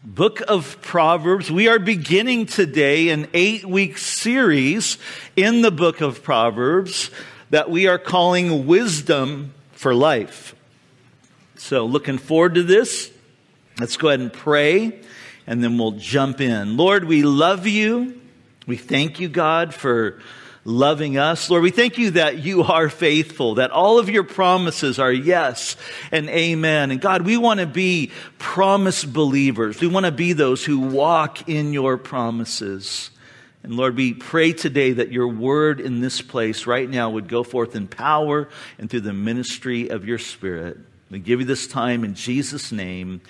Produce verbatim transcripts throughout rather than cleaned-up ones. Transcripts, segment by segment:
Book of Proverbs. We are beginning today an eight-week series in the book of Proverbs that we are calling Wisdom for Life. So looking forward to this. Let's go ahead and pray, and then we'll jump in. Lord, we love you. We thank you, God, for loving us. Lord, we thank you that you are faithful, that all of your promises are yes and amen. And God, we want to be promise believers. We want to be those who walk in your promises. And Lord, we pray today that your word in this place right now would go forth in power and through the ministry of your Spirit. We give you this time in Jesus' name.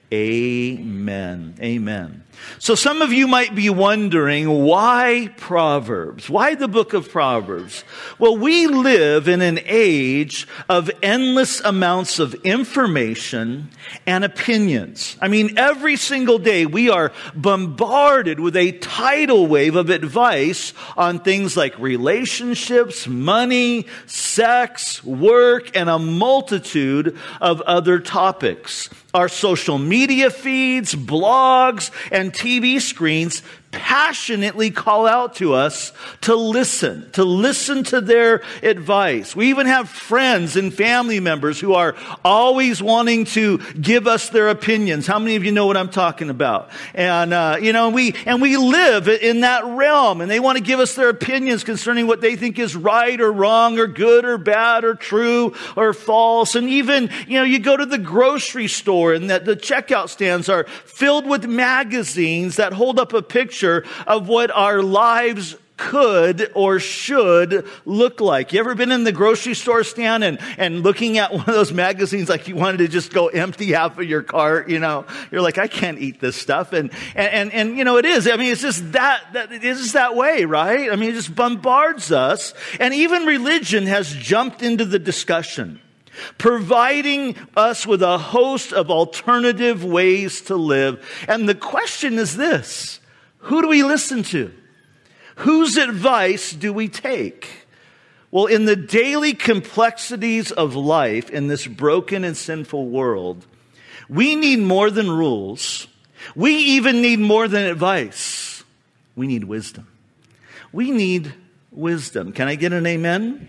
Amen. Amen. So some of you might be wondering, why Proverbs? Why the book of Proverbs? Well, we live in an age of endless amounts of information and opinions. I mean, every single day we are bombarded with a tidal wave of advice on things like relationships, money, sex, work, and a multitude of other topics. Our social media feeds, blogs, and T V screens passionately call out to us to listen, to listen to their advice. We even have friends and family members who are always wanting to give us their opinions. How many of you know what I'm talking about? And, uh, you know, we, and we live in that realm, and they want to give us their opinions concerning what they think is right or wrong or good or bad or true or false. And even, you know, you go to the grocery store and that the checkout stands are filled with magazines that hold up a picture of what our lives could or should look like. You ever been in the grocery store stand and, and looking at one of those magazines like you wanted to just go empty half of your cart, you know? You're like, I can't eat this stuff. And, and, and, and you know, it is. I mean, it's just that, that, it is that way, right? I mean, it just bombards us. And even religion has jumped into the discussion, providing us with a host of alternative ways to live. And the question is this: who do we listen to? Whose advice do we take? Well, in the daily complexities of life in this broken and sinful world, we need more than rules. We even need more than advice. We need wisdom. We need wisdom. Can I get an amen?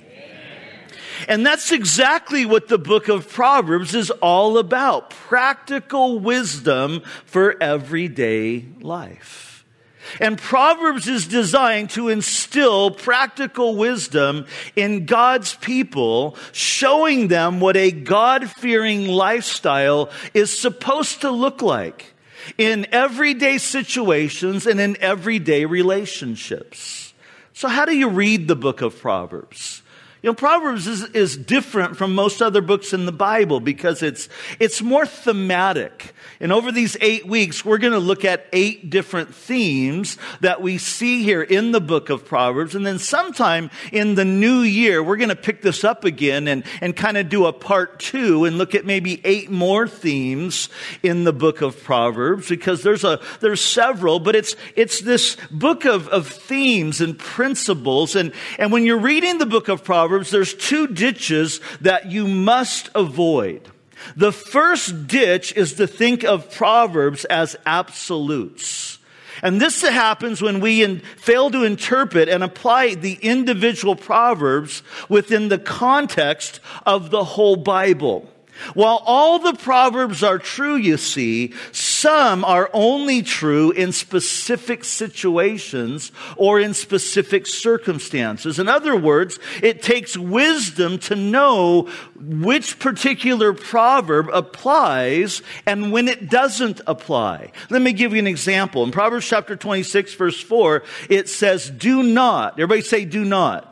And that's exactly what the book of Proverbs is all about. Practical wisdom for everyday life. And Proverbs is designed to instill practical wisdom in God's people, showing them what a God-fearing lifestyle is supposed to look like in everyday situations and in everyday relationships. So how do you read the book of Proverbs? You know, Proverbs is, is different from most other books in the Bible because it's, it's more thematic. And over these eight weeks, we're going to look at eight different themes that we see here in the book of Proverbs. And then sometime in the new year, we're going to pick this up again and, and kind of do a part two and look at maybe eight more themes in the book of Proverbs, because there's a, there's several, but it's, it's this book of, of themes and principles. And, and when you're reading the book of Proverbs, there's two ditches that you must avoid. The first ditch is to think of Proverbs as absolutes. And this happens when we in, fail to interpret and apply the individual Proverbs within the context of the whole Bible. While all the Proverbs are true, you see, some are only true in specific situations or in specific circumstances. In other words, it takes wisdom to know which particular proverb applies and when it doesn't apply. Let me give you an example. In Proverbs chapter twenty-six, verse four, it says, do not. Everybody say, do not.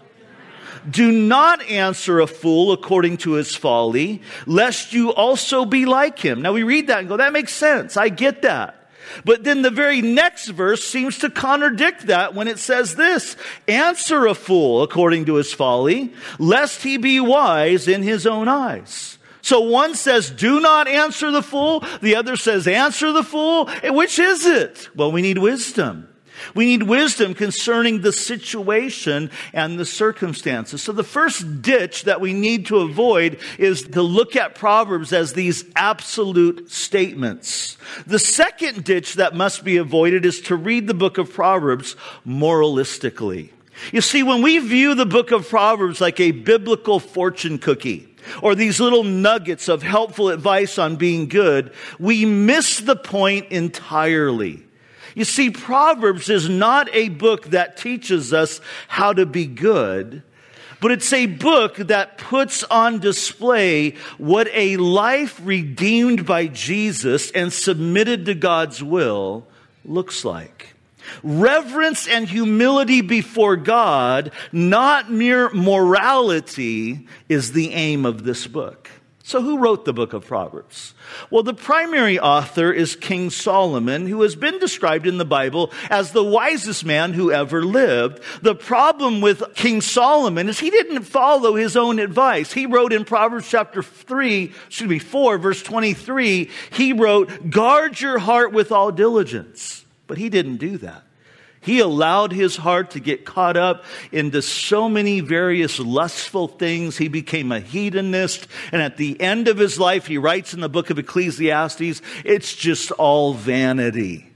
Do not answer a fool according to his folly, lest you also be like him. Now we read that and go, that makes sense. I get that. But then the very next verse seems to contradict that when it says this: answer a fool according to his folly, lest he be wise in his own eyes. So one says, do not answer the fool. The other says, answer the fool. Which is it? Well, we need wisdom. We need wisdom concerning the situation and the circumstances. So the first ditch that we need to avoid is to look at Proverbs as these absolute statements. The second ditch that must be avoided is to read the book of Proverbs moralistically. You see, when we view the book of Proverbs like a biblical fortune cookie, or these little nuggets of helpful advice on being good, we miss the point entirely. You see, Proverbs is not a book that teaches us how to be good, but it's a book that puts on display what a life redeemed by Jesus and submitted to God's will looks like. Reverence and humility before God, not mere morality, is the aim of this book. So who wrote the book of Proverbs? Well, the primary author is King Solomon, who has been described in the Bible as the wisest man who ever lived. The problem with King Solomon is he didn't follow his own advice. He wrote in Proverbs chapter three, excuse me, four, verse twenty-three, he wrote, "Guard your heart with all diligence." But he didn't do that. He allowed his heart to get caught up into so many various lustful things. He became a hedonist. And at the end of his life, he writes in the book of Ecclesiastes, it's just all vanity.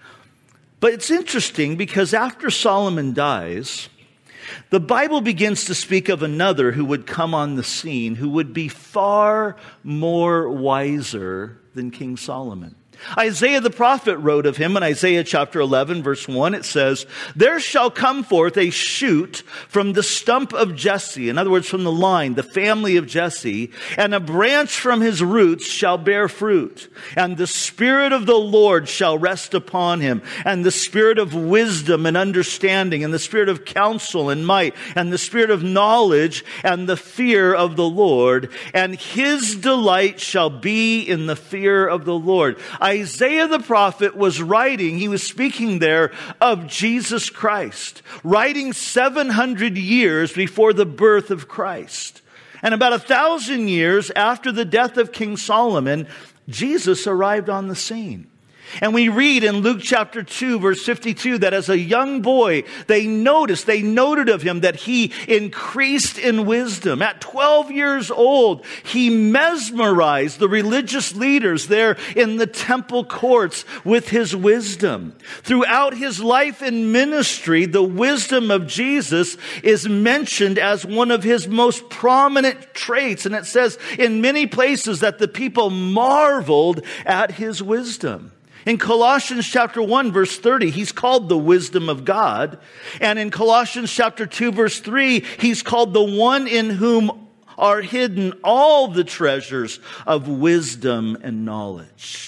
But it's interesting because after Solomon dies, the Bible begins to speak of another who would come on the scene, who would be far more wiser than King Solomon. Isaiah the prophet wrote of him in Isaiah chapter eleven, verse one. It says, "There shall come forth a shoot from the stump of Jesse," in other words, from the line, the family of Jesse, "and a branch from his roots shall bear fruit. And the Spirit of the Lord shall rest upon him, and the Spirit of wisdom and understanding, and the Spirit of counsel and might, and the Spirit of knowledge and the fear of the Lord. And his delight shall be in the fear of the Lord." Isaiah the prophet was writing, he was speaking there of Jesus Christ, writing seven hundred years before the birth of Christ. And about a thousand years after the death of King Solomon, Jesus arrived on the scene. And we read in Luke chapter two, verse fifty-two, that as a young boy, they noticed, they noted of him that he increased in wisdom. At twelve years old, he mesmerized the religious leaders there in the temple courts with his wisdom. Throughout his life and ministry, the wisdom of Jesus is mentioned as one of his most prominent traits. And it says in many places that the people marveled at his wisdom. In Colossians chapter one, verse thirty, he's called the wisdom of God. And in Colossians chapter two, verse three, he's called the one in whom are hidden all the treasures of wisdom and knowledge.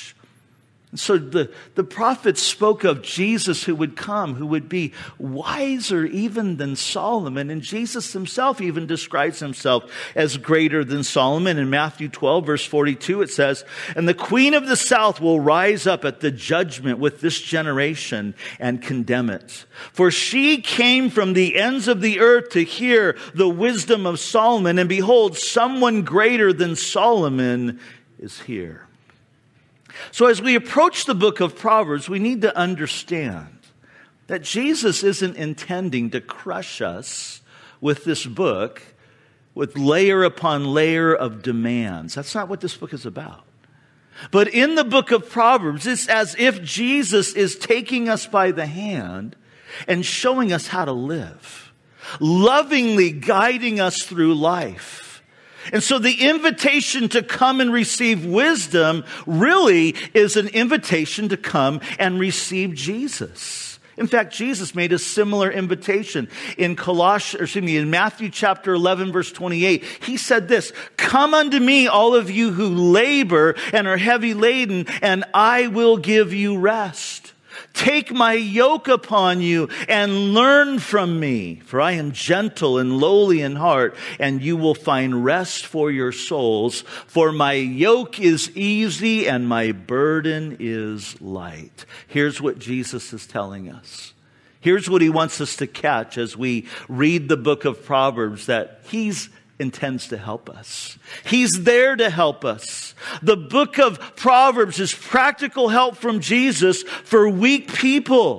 So the, the prophets spoke of Jesus who would come, who would be wiser even than Solomon. And Jesus himself even describes himself as greater than Solomon. In Matthew twelve, verse forty-two, it says, "And the queen of the south will rise up at the judgment with this generation and condemn it. For she came from the ends of the earth to hear the wisdom of Solomon. And behold, someone greater than Solomon is here." So as we approach the book of Proverbs, we need to understand that Jesus isn't intending to crush us with this book with layer upon layer of demands. That's not what this book is about. But in the book of Proverbs, it's as if Jesus is taking us by the hand and showing us how to live, lovingly guiding us through life. And so the invitation to come and receive wisdom really is an invitation to come and receive Jesus. In fact, Jesus made a similar invitation in Colossians, or excuse me, in Matthew chapter eleven, verse twenty-eight. He said this, "Come unto me, all of you who labor and are heavy laden, and I will give you rest. Take my yoke upon you and learn from me, for I am gentle and lowly in heart, and you will find rest for your souls. For my yoke is easy and my burden is light." Here's what Jesus is telling us. Here's what he wants us to catch as we read the book of Proverbs, that he's intends to help us. He's there to help us. The book of Proverbs is practical help from Jesus for weak people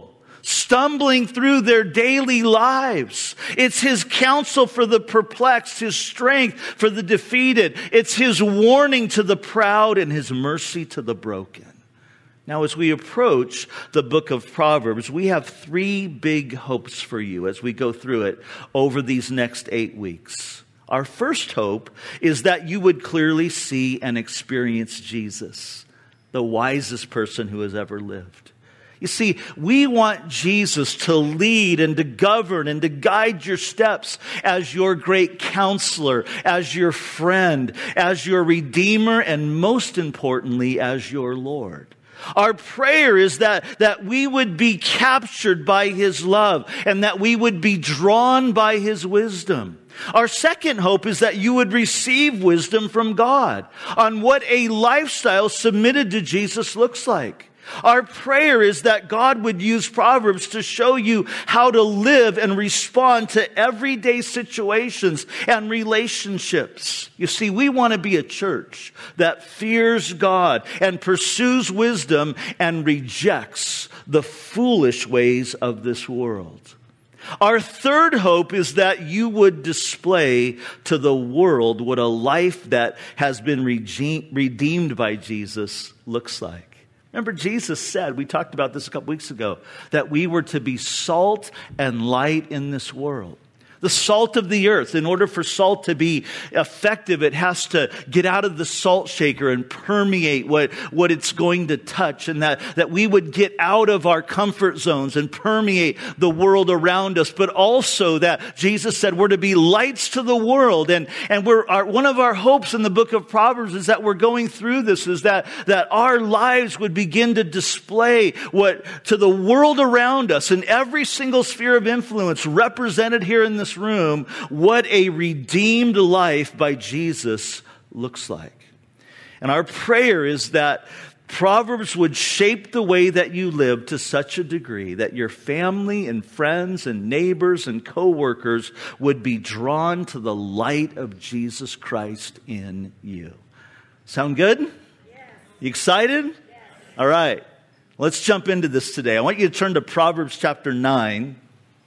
stumbling through their daily lives. It's his counsel for the perplexed, his strength for the defeated. It's his warning to the proud and his mercy to the broken. Now, as we approach the book of Proverbs, we have three big hopes for you as we go through it over these next eight weeks. Our first hope is that you would clearly see and experience Jesus, the wisest person who has ever lived. You see, we want Jesus to lead and to govern and to guide your steps as your great counselor, as your friend, as your redeemer, and most importantly, as your Lord. Our prayer is that, that we would be captured by his love and that we would be drawn by his wisdom. Our second hope is that you would receive wisdom from God on what a lifestyle submitted to Jesus looks like. Our prayer is that God would use Proverbs to show you how to live and respond to everyday situations and relationships. You see, we want to be a church that fears God and pursues wisdom and rejects the foolish ways of this world. Our third hope is that you would display to the world what a life that has been redeemed by Jesus looks like. Remember, Jesus said, we talked about this a couple weeks ago, that we were to be salt and light in this world. The salt of the earth. In order for salt to be effective, it has to get out of the salt shaker and permeate what, what it's going to touch. And that, that we would get out of our comfort zones and permeate the world around us. But also that Jesus said we're to be lights to the world. And, and we're, our, one of our hopes in the book of Proverbs is that we're going through this, is that, that our lives would begin to display what to the world around us in every single sphere of influence represented here in this room, what a redeemed life by Jesus looks like. And our prayer is that Proverbs would shape the way that you live to such a degree that your family and friends and neighbors and co-workers would be drawn to the light of Jesus Christ in you. Sound good? Yes. You excited? Yes. All right. Let's jump into this today. I want you to turn to Proverbs chapter nine.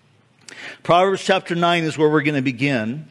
Proverbs chapter nine is where we're going to begin.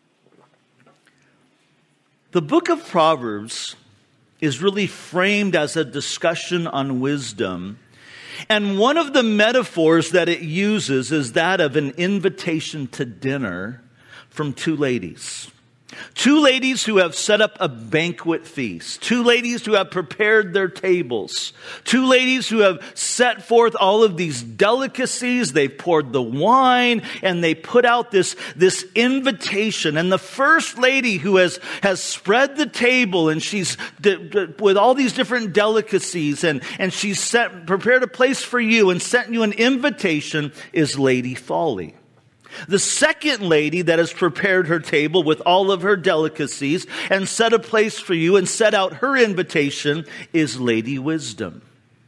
The book of Proverbs is really framed as a discussion on wisdom. And one of the metaphors that it uses is that of an invitation to dinner from two ladies. Two ladies who have set up a banquet feast. Two ladies who have prepared their tables. Two ladies who have set forth all of these delicacies. They've poured the wine and they put out this, this invitation. And the first lady who has, has spread the table and she's d- d- with all these different delicacies and, and she's set, prepared a place for you and sent you an invitation is Lady Folly. The second lady that has prepared her table with all of her delicacies and set a place for you and set out her invitation is Lady Wisdom.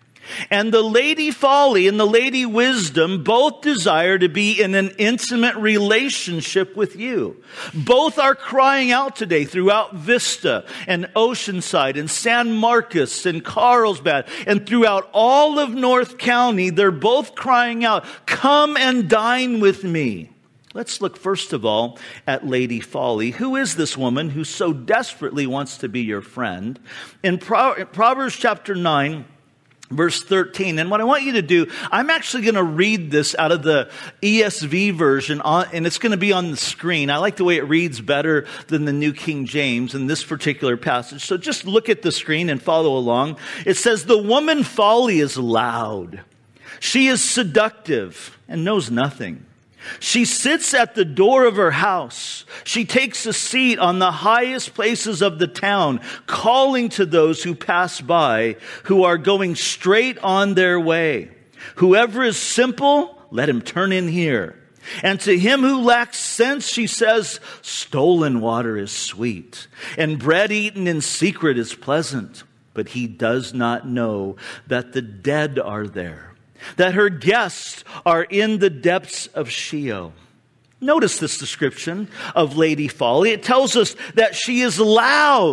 And the Lady Folly and the Lady Wisdom both desire to be in an intimate relationship with you. Both are crying out today throughout Vista and Oceanside and San Marcos and Carlsbad and throughout all of North County. They're both crying out, come and dine with me. Let's look first of all at Lady Folly. Who is this woman who so desperately wants to be your friend? In Pro- Proverbs chapter nine, verse thirteen. And what I want you to do, I'm actually going to read this out of the E S V version, on, and it's going to be on the screen. I like the way it reads better than the New King James in this particular passage. So just look at the screen and follow along. It says, the woman Folly is loud. She is seductive and knows nothing. She sits at the door of her house. She takes a seat on the highest places of the town, calling to those who pass by, who are going straight on their way. Whoever is simple, let him turn in here. And to him who lacks sense, she says, stolen water is sweet, and bread eaten in secret is pleasant. But he does not know that the dead are there, that her guests are in the depths of Sheol. Notice this description of Lady Folly. It tells us that she is loud.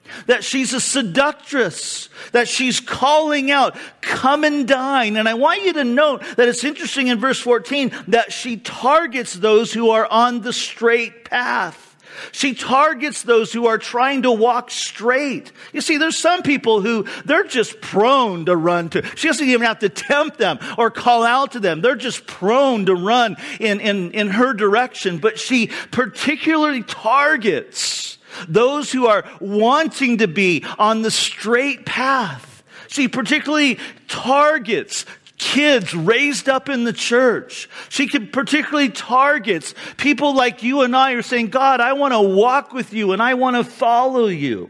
that she's a seductress, that she's calling out, come and dine. And I want you to note that it's interesting in verse fourteen that she targets those who are on the straight path. She targets those who are trying to walk straight. You see, there's some people who they're just prone to run to. She doesn't even have to tempt them or call out to them. They're just prone to run in, in, in her direction. But she particularly targets those who are wanting to be on the straight path. She particularly targets kids raised up in the church. She can particularly targets people like you and I are saying, God, I want to walk with you and I want to follow you.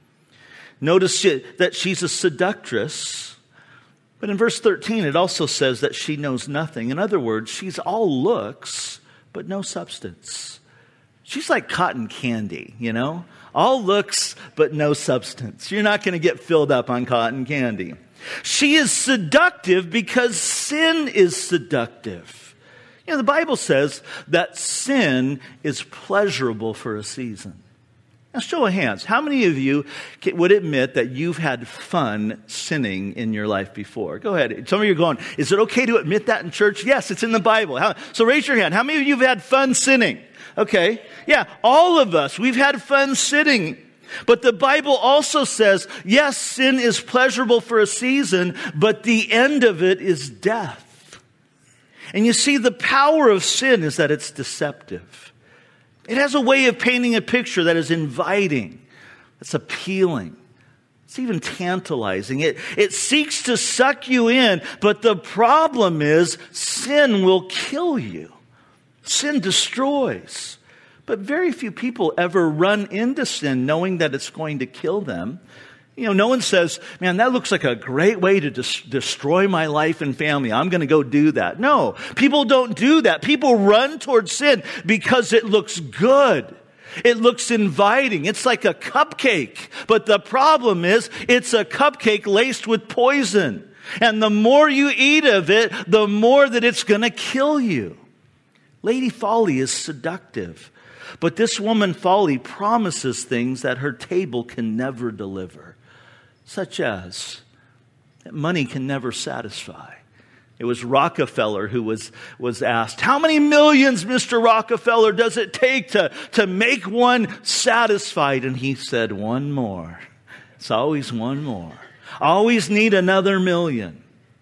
Notice that she's a seductress. But in verse thirteen, it also says that she knows nothing. In other words, she's all looks, but no substance. She's like cotton candy, you know? All looks, but no substance. You're not going to get filled up on cotton candy. She is seductive because sin is seductive. You know, the Bible says that sin is pleasurable for a season. Now, show of hands. How many of you would admit that you've had fun sinning in your life before? Go ahead. Some of you are going, is it okay to admit that in church? Yes, it's in the Bible. How, so raise your hand. How many of you have had fun sinning? Okay. Yeah, all of us. We've had fun sinning. But the Bible also says, yes, sin is pleasurable for a season, but the end of it is death. And you see, the power of sin is that it's deceptive. It has a way of painting a picture that is inviting, that's appealing. It's even tantalizing. It, it seeks to suck you in, but the problem is sin will kill you. Sin destroys. But very few people ever run into sin knowing that it's going to kill them. You know, no one says, man, that looks like a great way to des- destroy my life and family. I'm going to go do that. No, people don't do that. People run towards sin because it looks good. It looks inviting. It's like a cupcake. But the problem is it's a cupcake laced with poison. And the more you eat of it, the more that it's going to kill you. Lady Folly is seductive. But this woman Folly promises things that her table can never deliver, such as that money can never satisfy. It was Rockefeller who was, was asked, how many millions, Mister Rockefeller, does it take to, to make one satisfied? And he said, one more. It's always one more. Always need another million.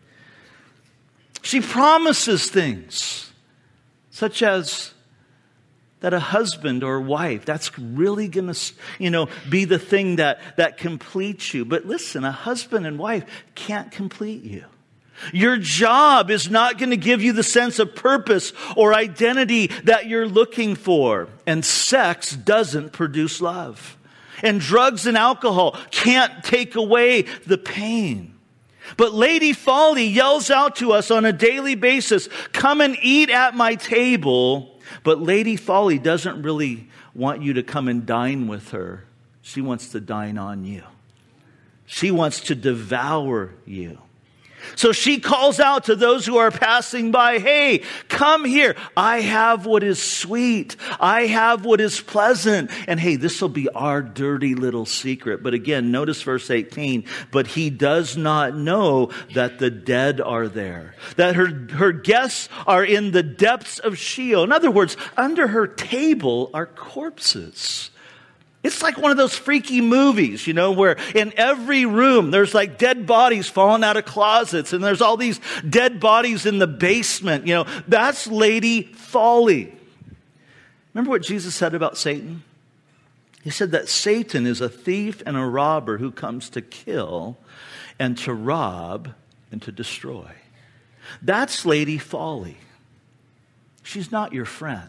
She promises things, such as that a husband or wife, that's really going to, you know, be the thing that, that completes you. But listen, a husband and wife can't complete you. Your job is not going to give you the sense of purpose or identity that you're looking for. And sex doesn't produce love. And drugs and alcohol can't take away the pain. But Lady Folly yells out to us on a daily basis, come and eat at my table. But Lady Folly doesn't really want you to come and dine with her. She wants to dine on you. She wants to devour you. So she calls out to those who are passing by, hey, come here. I have what is sweet. I have what is pleasant. And hey, this will be our dirty little secret. But again, notice verse eighteen. But he does not know that the dead are there, that her, her guests are in the depths of Sheol. In other words, under her table are corpses. It's like one of those freaky movies, you know, where in every room there's like dead bodies falling out of closets and there's all these dead bodies in the basement. You know, that's Lady Folly. Remember what Jesus said about Satan? He said that Satan is a thief and a robber who comes to kill and to rob and to destroy. That's Lady Folly. She's not your friend.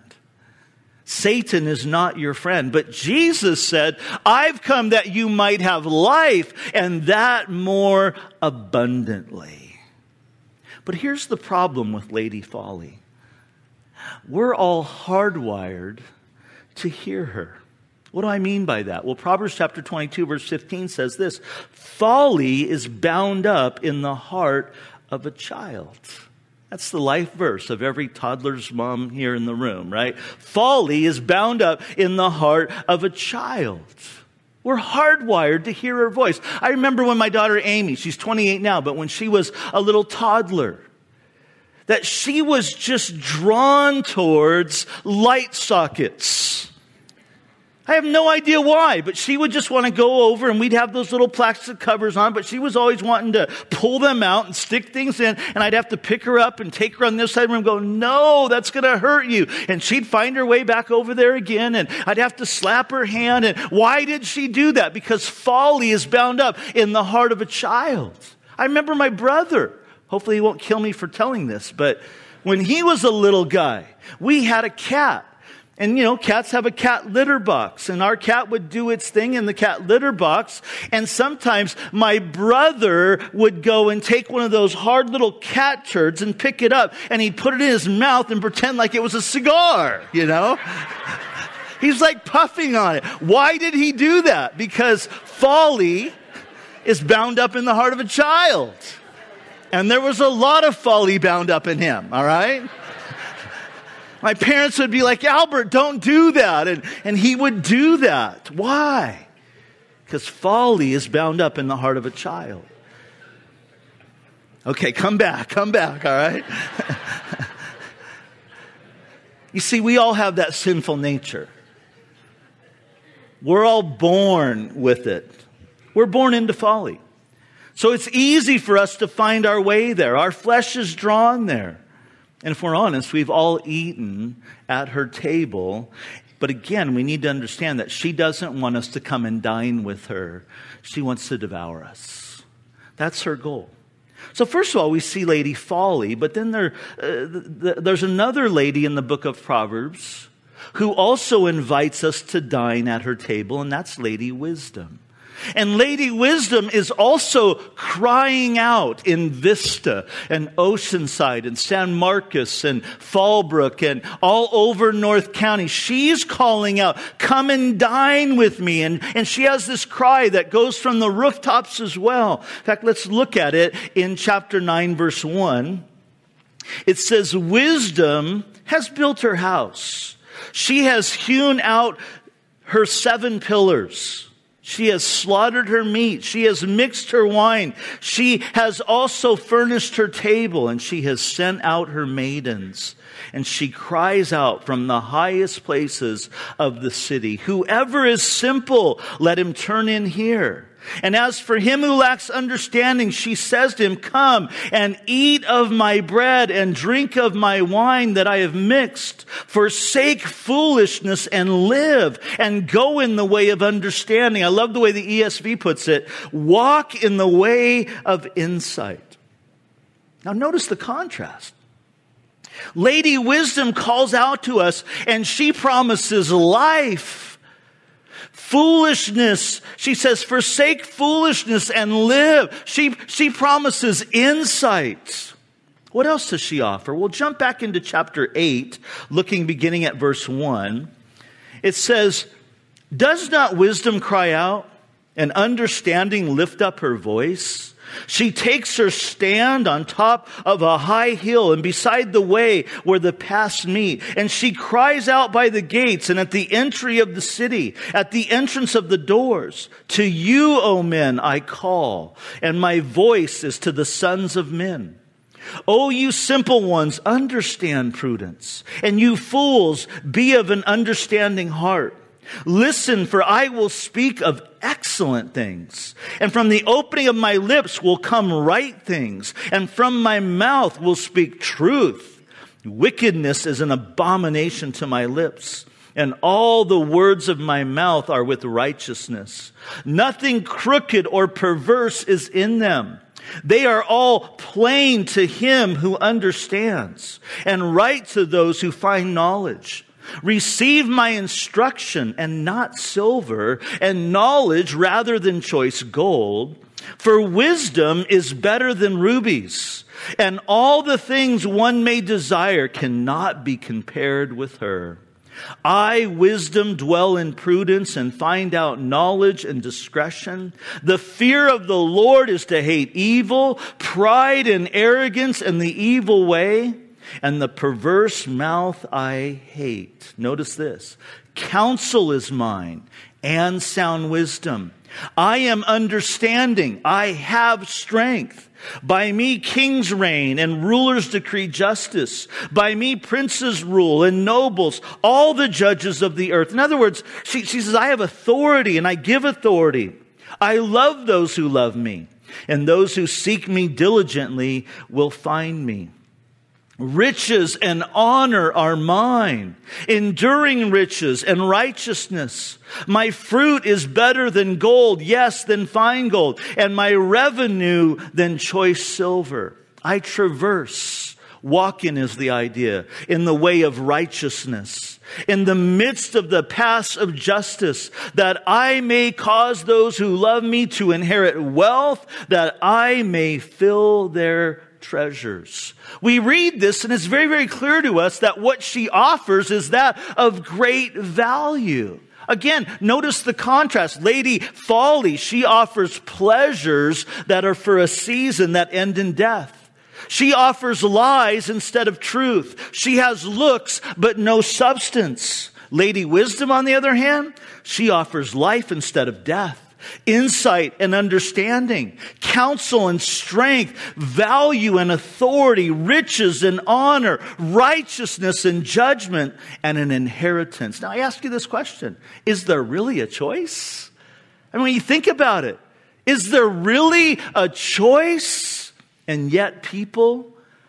Satan is not your friend. But Jesus said, I've come that you might have life, and that more abundantly. But here's the problem with Lady Folly. We're all hardwired to hear her. What do I mean by that? Well, Proverbs chapter twenty-two, verse fifteen says this, folly is bound up in the heart of a child. That's the life verse of every toddler's mom here in the room, right? Folly is bound up in the heart of a child. We're hardwired to hear her voice. I remember when my daughter Amy, she's twenty-eight now, but when she was a little toddler, that she was just drawn towards light sockets. I have no idea why, but she would just want to go over and we'd have those little plastic covers on, but she was always wanting to pull them out and stick things in, and I'd have to pick her up and take her on this side of the room and go, no, that's going to hurt you. And she'd find her way back over there again, and I'd have to slap her hand. And why did she do that? Because folly is bound up in the heart of a child. I remember my brother. Hopefully he won't kill me for telling this, but when he was a little guy, we had a cat. And, you know, cats have a cat litter box, and our cat would do its thing in the cat litter box. And sometimes my brother would go and take one of those hard little cat turds and pick it up, and he'd put it in his mouth and pretend like it was a cigar, you know? He's like puffing on it. Why did he do that? Because folly is bound up in the heart of a child. And there was a lot of folly bound up in him, all right? My parents would be like, Albert, don't do that. And, and he would do that. Why? Because folly is bound up in the heart of a child. Okay, come back, come back, all right? You see, we all have that sinful nature. We're all born with it. We're born into folly. So it's easy for us to find our way there. Our flesh is drawn there. And if we're honest, we've all eaten at her table. But again, we need to understand that she doesn't want us to come and dine with her. She wants to devour us. That's her goal. So first of all, we see Lady Folly, but then there, uh, th- there's another lady in the book of Proverbs who also invites us to dine at her table, and that's Lady Wisdom. And Lady Wisdom is also crying out in Vista and Oceanside and San Marcos and Fallbrook and all over North County. She's calling out, come and dine with me. And, and she has this cry that goes from the rooftops as well. In fact, let's look at it in chapter nine, verse one. It says, Wisdom has built her house. She has hewn out her seven pillars. She has slaughtered her meat. She has mixed her wine. She has also furnished her table, and she has sent out her maidens. And she cries out from the highest places of the city, whoever is simple, let him turn in here. And as for him who lacks understanding, she says to him, come and eat of my bread and drink of my wine that I have mixed. Forsake foolishness and live, and go in the way of understanding. I love the way the E S V puts it. Walk in the way of insight. Now notice the contrast. Lady Wisdom calls out to us, and she promises life. Foolishness, she says, forsake foolishness and live. She, she promises insight. What else does she offer? We'll jump back into chapter eight, looking beginning at verse one. It says, does not wisdom cry out, and understanding lift up her voice? She takes her stand on top of a high hill and beside the way where the paths meet. And she cries out by the gates and at the entry of the city, at the entrance of the doors. To you, O men, I call, and my voice is to the sons of men. O you simple ones, understand prudence, and you fools, be of an understanding heart. Listen, for I will speak of excellent things, and from the opening of my lips will come right things, and from my mouth will speak truth. Wickedness is an abomination to my lips, and all the words of my mouth are with righteousness. Nothing crooked or perverse is in them. They are all plain to him who understands, and right to those who find knowledge. Receive my instruction, and not silver, and knowledge rather than choice gold. For wisdom is better than rubies, and all the things one may desire cannot be compared with her. I, wisdom, dwell in prudence and find out knowledge and discretion. The fear of the Lord is to hate evil, pride and arrogance and the evil way. And the perverse mouth I hate. Notice this. Counsel is mine, and sound wisdom. I am understanding. I have strength. By me kings reign and rulers decree justice. By me princes rule and nobles, all the judges of the earth. In other words, she, she says, I have authority and I give authority. I love those who love me, and those who seek me diligently will find me. Riches and honor are mine, enduring riches and righteousness. My fruit is better than gold, yes, than fine gold, and my revenue than choice silver. I traverse, walk in is the idea, in the way of righteousness, in the midst of the paths of justice, that I may cause those who love me to inherit wealth, that I may fill their treasures. We read this and it's very, very clear to us that what she offers is that of great value. Again, notice the contrast. Lady Folly, she offers pleasures that are for a season that end in death. She offers lies instead of truth. She has looks but no substance. Lady Wisdom, on the other hand, she offers life instead of death. Insight and understanding, counsel and strength, value and authority, riches and honor, righteousness and judgment, and an inheritance. Now I ask you this question. Is there really a choice? I mean, when you think about it, is there really a choice? And yet people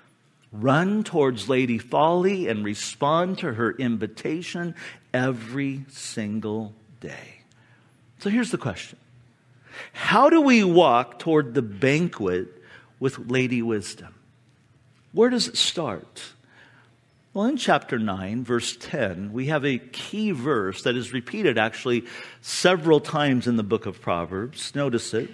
run towards Lady Folly and respond to her invitation every single day. So here's the question. How do we walk toward the banquet with Lady Wisdom? Where does it start? Well, in chapter nine, verse ten, we have a key verse that is repeated actually several times in the book of Proverbs. Notice it.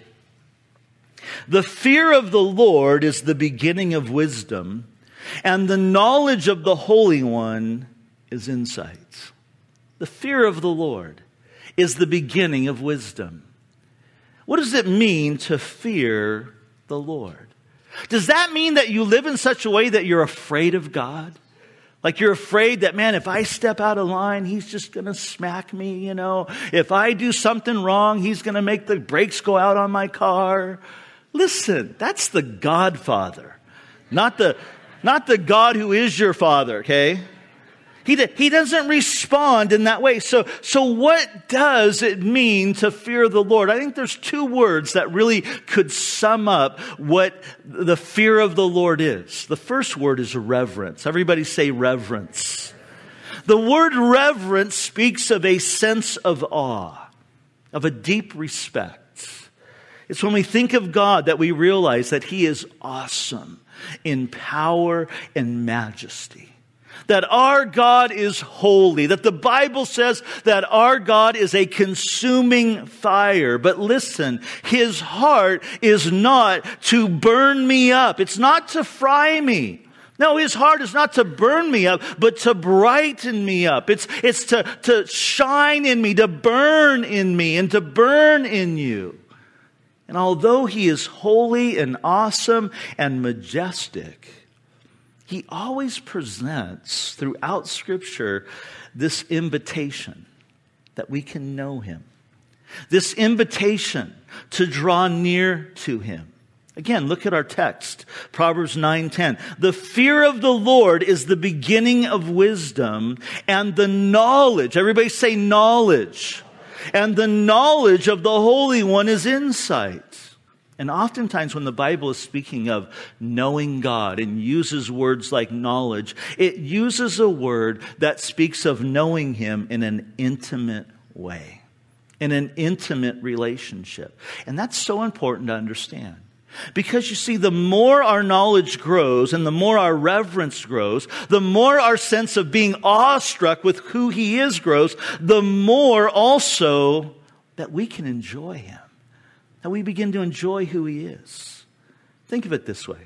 The fear of the Lord is the beginning of wisdom, and the knowledge of the Holy One is insight. The fear of the Lord is the beginning of wisdom. What does it mean to fear the Lord? Does that mean that you live in such a way that you're afraid of God? Like you're afraid that, man, if I step out of line, he's just going to smack me, you know. If I do something wrong, he's going to make the brakes go out on my car. Listen, that's the Godfather, not the, not the God who is your father, okay? He, he doesn't respond in that way. So, so what does it mean to fear the Lord? I think there's two words that really could sum up what the fear of the Lord is. The first word is reverence. Everybody say reverence. The word reverence speaks of a sense of awe, of a deep respect. It's when we think of God that we realize that He is awesome in power and majesty. That our God is holy. That the Bible says that our God is a consuming fire. But listen, His heart is not to burn me up. It's not to fry me. No, His heart is not to burn me up, but to brighten me up. It's, it's to, to shine in me, to burn in me, and to burn in you. And although He is holy and awesome and majestic, He always presents throughout Scripture this invitation that we can know Him. This invitation to draw near to Him. Again, look at our text, Proverbs nine ten. The fear of the Lord is the beginning of wisdom, and the knowledge, everybody say knowledge, and the knowledge of the Holy One is insight. And oftentimes when the Bible is speaking of knowing God and uses words like knowledge, it uses a word that speaks of knowing Him in an intimate way, in an intimate relationship. And that's so important to understand. Because you see, the more our knowledge grows and the more our reverence grows, the more our sense of being awestruck with who He is grows, the more also that we can enjoy Him. That we begin to enjoy who He is. Think of it this way.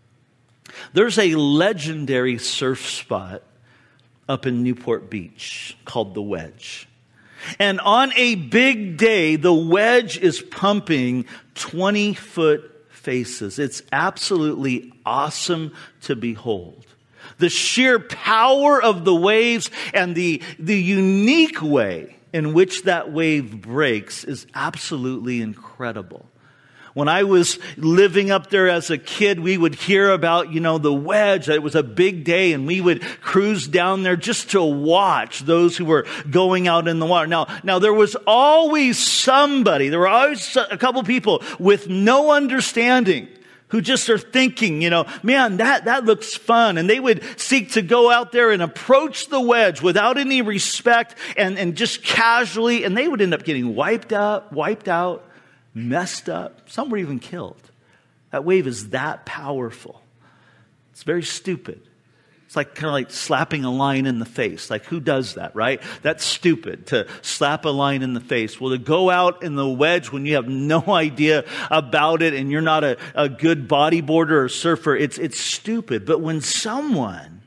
There's a legendary surf spot up in Newport Beach called the Wedge. And on a big day, the Wedge is pumping twenty-foot faces. It's absolutely awesome to behold. The sheer power of the waves and the, the unique way in which that wave breaks is absolutely incredible. When I was living up there as a kid, we would hear about, you know, the wedge. It was a big day, and we would cruise down there just to watch those who were going out in the water. Now, now there was always somebody, there were always a couple people with no understanding who just are thinking, you know, man, that, that looks fun. And they would seek to go out there and approach the wedge without any respect and, and just casually, and they would end up getting wiped out, wiped out. Messed up. Some were even killed. That wave is that powerful. It's very stupid. It's like kind of like slapping a lion in the face. Like, who does that, right? That's stupid, to slap a lion in the face. Well, to go out in the wedge when you have no idea about it and you're not a, a good bodyboarder or surfer, it's, it's stupid. But when someone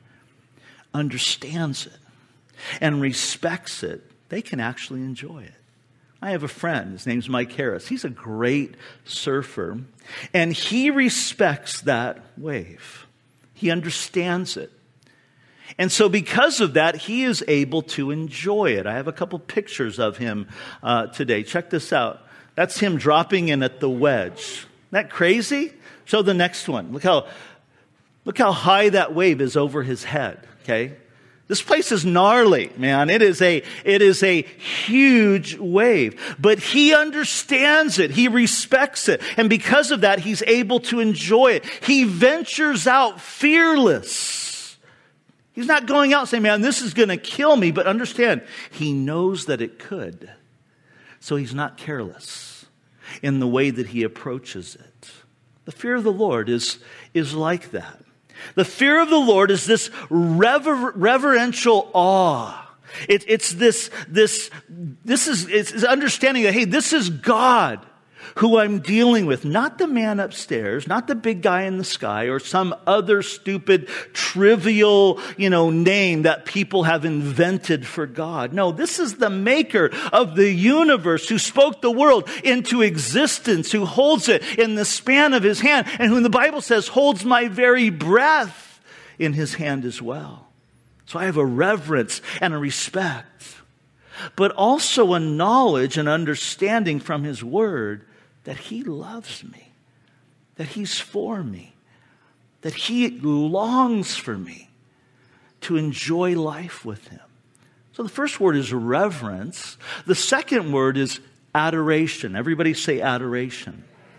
understands it and respects it, they can actually enjoy it. I have a friend, his name's Mike Harris. He's a great surfer, and he respects that wave. He understands it. And so because of that, he is able to enjoy it. I have a couple pictures of him uh, today. Check this out. That's him dropping in at the wedge. Isn't that crazy? Show the next one. Look how, look how high that wave is over his head, okay? This place is gnarly, man. It is a, it is a huge wave. But he understands it. He respects it. And because of that, he's able to enjoy it. He ventures out fearless. He's not going out saying, man, this is going to kill me. But understand, he knows that it could. So he's not careless in the way that he approaches it. The fear of the Lord is, is like that. The fear of the Lord is this rever- reverential awe. It, it's this, this, this is it's understanding that, hey, this is God who I'm dealing with, not the man upstairs, not the big guy in the sky, or some other stupid, trivial, you know, name that people have invented for God. No, this is the maker of the universe who spoke the world into existence, who holds it in the span of his hand, and who the Bible says holds my very breath in his hand as well. So I have a reverence and a respect, but also a knowledge and understanding from his word that he loves me, that he's for me, that he longs for me to enjoy life with him. So the first word is reverence. The second word is adoration. Everybody say adoration.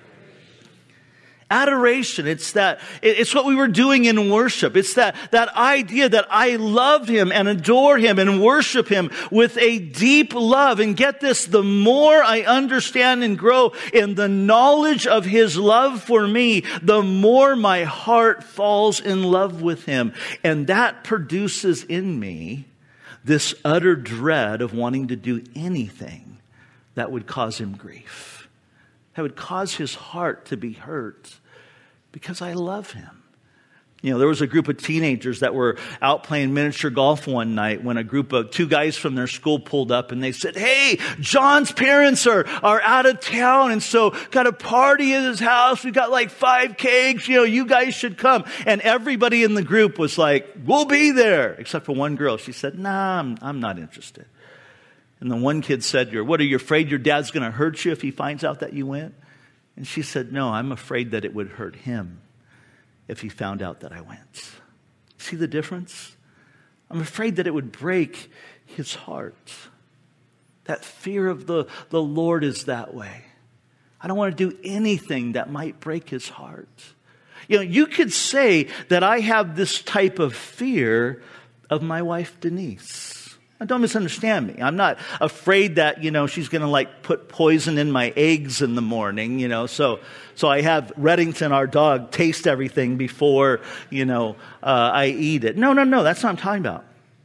Adoration, it's that, it's what we were doing in worship. It's that, that idea that I love him and adore him and worship him with a deep love. And get this, the more I understand and grow in the knowledge of his love for me, the more my heart falls in love with him. And that produces in me this utter dread of wanting to do anything that would cause him grief. That would cause his heart to be hurt because I love him. You know, there was a group of teenagers that were out playing miniature golf one night when a group of two guys from their school pulled up and they said, hey, John's parents are, are out of town, and so got a party at his house. We got like five cakes. You know, you guys should come. And everybody in the group was like, we'll be there, except for one girl. She said, nah, I'm, I'm not interested. And the one kid said to her, what, are you afraid your dad's going to hurt you if he finds out that you went? And she said, no, I'm afraid that it would hurt him if he found out that I went. See the difference? I'm afraid that it would break his heart. That fear of the, the Lord is that way. I don't want to do anything that might break his heart. You know, you could say that I have this type of fear of my wife, Denise. Now, don't misunderstand me. I'm not afraid that, you know, she's going to like put poison in my eggs in the morning, you know. So so I have Reddington, our dog, taste everything before, you know, uh, I eat it. No, no, no. That's not what I'm talking about.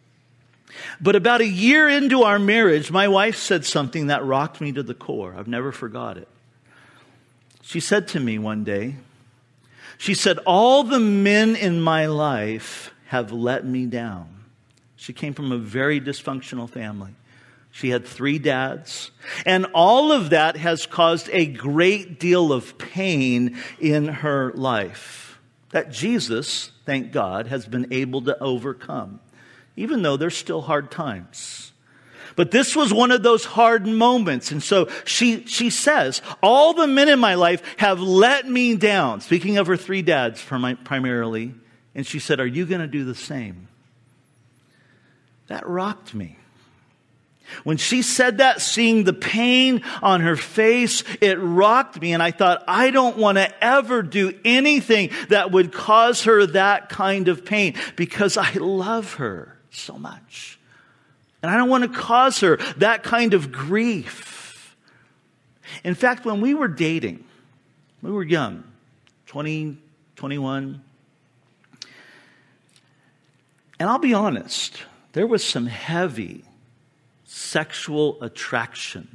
But about a year into our marriage, my wife said something that rocked me to the core. I've never forgot it. She said to me one day, she said, all the men in my life have let me down. She came from a very dysfunctional family. She had three dads. And all of that has caused a great deal of pain in her life. that Jesus, thank God, has been able to overcome, even though there's still hard times. But this was one of those hard moments. And so she, she says, all the men in my life have let me down. Speaking of her three dads primarily. And she said, are you going to do the same? That rocked me. When she said that, seeing the pain on her face, it rocked me. And I thought, I don't want to ever do anything that would cause her that kind of pain, because I love her so much. And I don't want to cause her that kind of grief. In fact, when we were dating, we were young, twenty, twenty-one. And I'll be honest, there was some heavy sexual attraction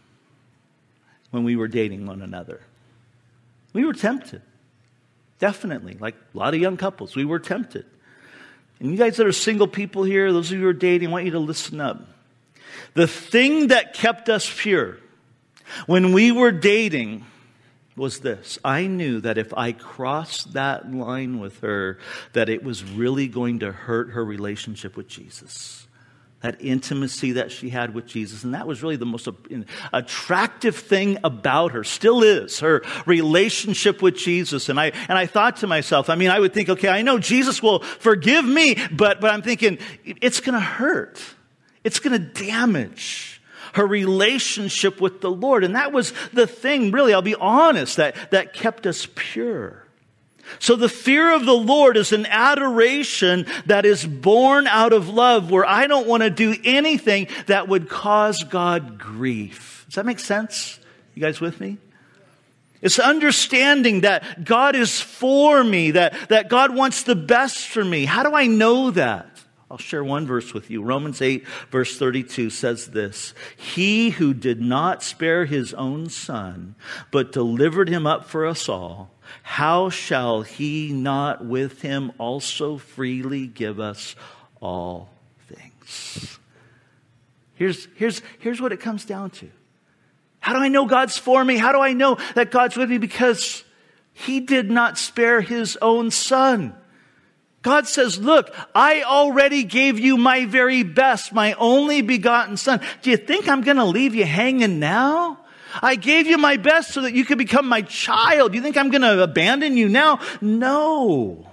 when we were dating one another. We were tempted. Definitely. Like a lot of young couples, we were tempted. And you guys that are single people here, those of you who are dating, I want you to listen up. The thing that kept us pure when we were dating was this. I knew that if I crossed that line with her, that it was really going to hurt her relationship with Jesus. That intimacy that she had with Jesus. And that was really the most attractive thing about her. Still is. Her relationship with Jesus. And I and I thought to myself, I mean, I would think, okay, I know Jesus will forgive me. But, but I'm thinking, it's going to hurt. It's going to damage her relationship with the Lord. And that was the thing, really, I'll be honest, that, that kept us pure. So the fear of the Lord is an adoration that is born out of love, where I don't want to do anything that would cause God grief. Does that make sense? You guys with me? It's understanding that God is for me, that, that God wants the best for me. How do I know that? I'll share one verse with you. Romans eight, verse thirty-two says this. He who did not spare his own son, but delivered him up for us all, how shall he not with him also freely give us all things? Here's, here's, here's what it comes down to. How do I know God's for me? How do I know that God's with me? Because he did not spare his own son. God says, look, I already gave you my very best, my only begotten son. Do you think I'm going to leave you hanging now? I gave you my best so that you could become my child. Do you think I'm going to abandon you now? No.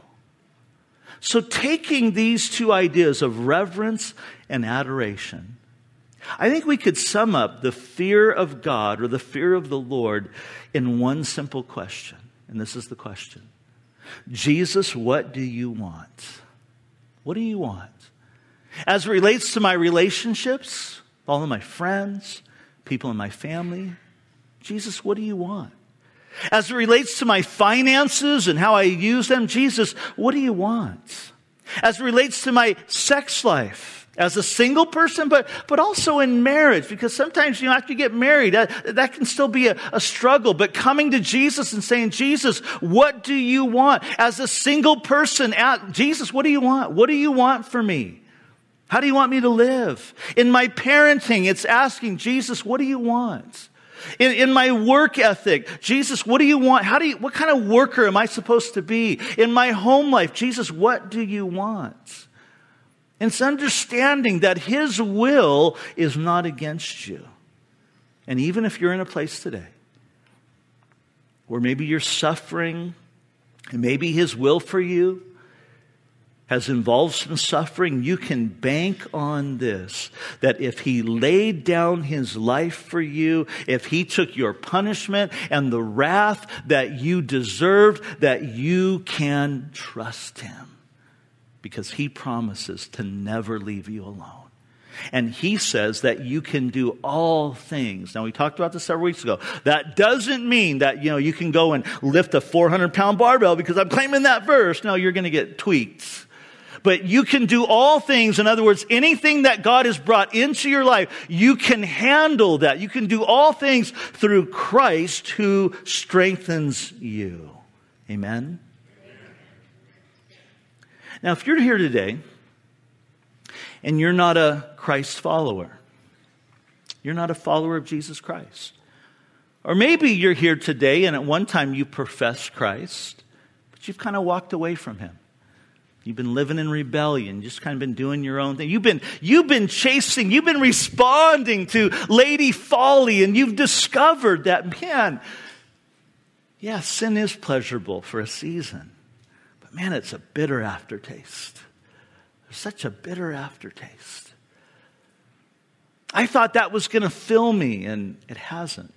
So taking these two ideas of reverence and adoration, I think we could sum up the fear of God or the fear of the Lord in one simple question. And this is the question. Jesus, what do you want? What do you want? As it relates to my relationships, all of my friends, people in my family, Jesus, what do you want? As it relates to my finances and how I use them, Jesus, what do you want? As it relates to my sex life, as a single person, but, but also in marriage, because sometimes, you know, after you get married, that, that can still be a, a struggle. But coming to Jesus and saying, Jesus, what do you want? As a single person, at, Jesus, what do you want? What do you want for me? How do you want me to live? In my parenting, it's asking, Jesus, what do you want? In, in my work ethic, Jesus, what do you want? How do you, what kind of worker am I supposed to be? In my home life, Jesus, what do you want? And it's understanding that his will is not against you. And even if you're in a place today where maybe you're suffering, and maybe his will for you has involved some suffering, you can bank on this, that if he laid down his life for you, if he took your punishment and the wrath that you deserved, that you can trust him. Because he promises to never leave you alone. And he says that you can do all things. Now, we talked about this several weeks ago. That doesn't mean that, you know, you can go and lift a four hundred pound barbell because I'm claiming that verse. No, you're going to get tweaked. But you can do all things. In other words, anything that God has brought into your life, you can handle that. You can do all things through Christ who strengthens you. Amen? Now, if you're here today and you're not a Christ follower, you're not a follower of Jesus Christ, or maybe you're here today and at one time you professed Christ, but you've kind of walked away from him. You've been living in rebellion, just kind of been doing your own thing. You've been, you've been chasing, you've been responding to Lady Folly, and you've discovered that, man, yeah, sin is pleasurable for a season. But man, it's a bitter aftertaste. There's such a bitter aftertaste. I thought that was going to fill me, and it hasn't.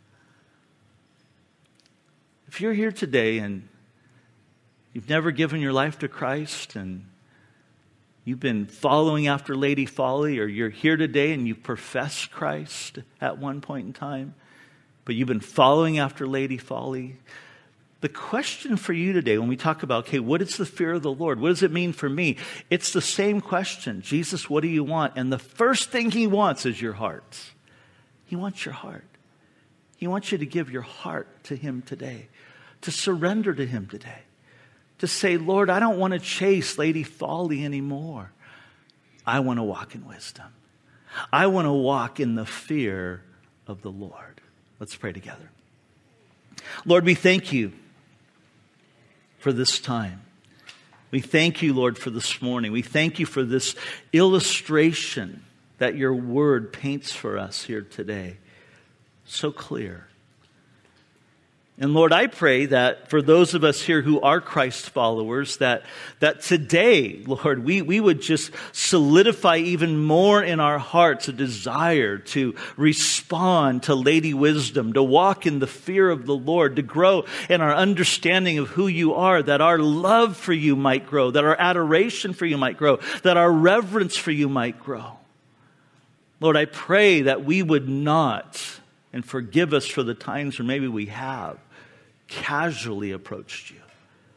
If you're here today and you've never given your life to Christ, and you've been following after Lady Folly, or you're here today and you profess Christ at one point in time, but you've been following after Lady Folly, the question for you today when we talk about, okay, what is the fear of the Lord? What does it mean for me? It's the same question. Jesus, what do you want? And the first thing he wants is your heart. He wants your heart. He wants you to give your heart to him today, to surrender to him today, to say, Lord, I don't want to chase Lady Folly anymore. I want to walk in wisdom. I want to walk in the fear of the Lord. Let's pray together. Lord, we thank you for this time. We thank you, Lord, for this morning. We thank you for this illustration that your word paints for us here today. So clear. And Lord, I pray that for those of us here who are Christ followers, that, that today, Lord, we, we would just solidify even more in our hearts a desire to respond to Lady Wisdom, to walk in the fear of the Lord, to grow in our understanding of who you are, that our love for you might grow, that our adoration for you might grow, that our reverence for you might grow. Lord, I pray that we would not, and forgive us for the times where maybe we have, casually approached you.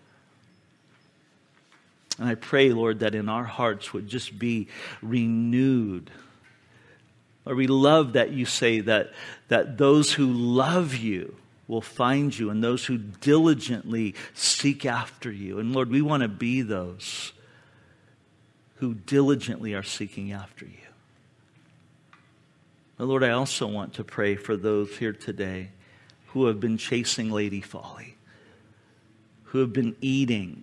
And I pray, Lord, that in our hearts would just be renewed. Lord, we love that you say that, that those who love you will find you, and those who diligently seek after you. And Lord, we want to be those who diligently are seeking after you. But Lord, I also want to pray for those here today who have been chasing Lady Folly, who have been eating,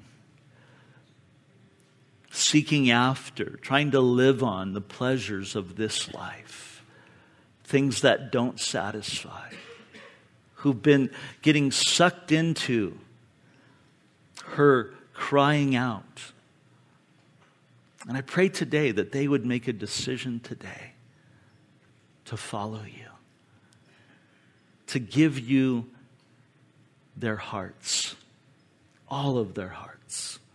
seeking after, trying to live on the pleasures of this life, things that don't satisfy, who've been getting sucked into her crying out. And I pray today that they would make a decision today to follow you, to give you their hearts, all of their hearts.